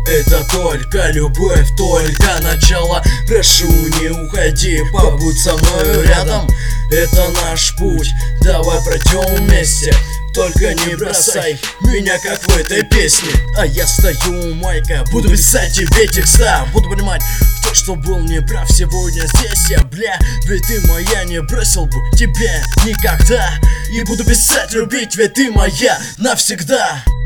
Это только любовь, только начало. Прошу, не уходи, побудь со мною рядом. Это наш путь, давай пройдем вместе. Только не бросай меня, как в этой песне. А я стою, майка, буду писать тебе текста. Буду понимать, кто что был неправ сегодня здесь я, бля. Ведь ты моя, не бросил бы тебя никогда. И буду писать, любить, ведь ты моя навсегда.